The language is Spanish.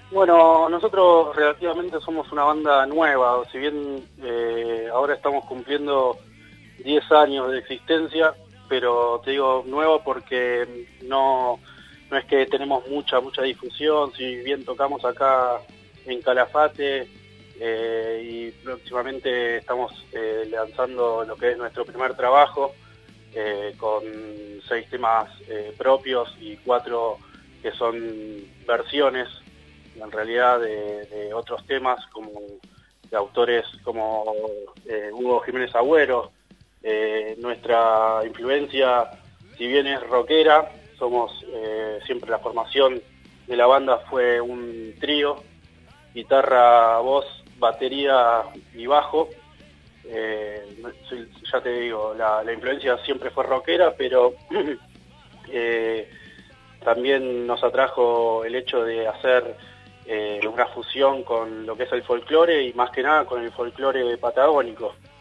Bueno, nosotros relativamente somos una banda nueva, si bien ahora estamos cumpliendo 10 años de existencia, pero te digo nueva porque no es que tenemos mucha difusión, si bien tocamos acá en Calafate y próximamente estamos lanzando lo que es nuestro primer trabajo con 6 temas propios y 4 que son versiones en realidad de otros temas como de autores como Hugo Jiménez Agüero. Nuestra influencia, si bien es rockera, somos siempre la formación de la banda fue un trío, guitarra, voz, batería y bajo. Ya te digo, la influencia siempre fue rockera, pero también nos atrajo el hecho de hacer una fusión con lo que es el folclore y más que nada con el folclore patagónico.